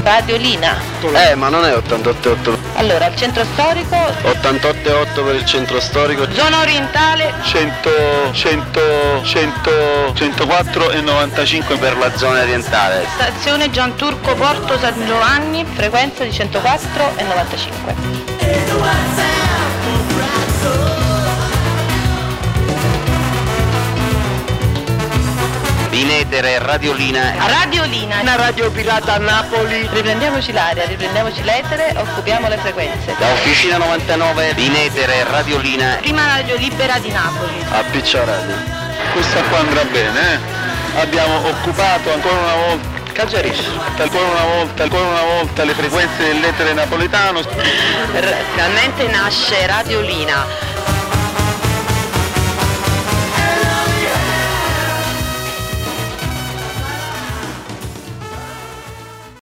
Radiolina. Ma non è 88,8. Allora, il centro storico. 88,8 per il centro storico. Zona orientale. 104,95 per la zona orientale. Stazione Gianturco Porto San Giovanni, frequenza di 104,95. In etere Radiolina. Radiolina. Una radio pirata a Napoli. Riprendiamoci l'aria, riprendiamoci l'etere, occupiamo le frequenze. Da Officina 99, in etere Radiolina. Prima radio libera di Napoli. A Piccia Radio. Questa qua andrà bene, eh? Abbiamo occupato ancora una volta. Ancora una volta le frequenze dell'etere napoletano. Realmente nasce Radiolina.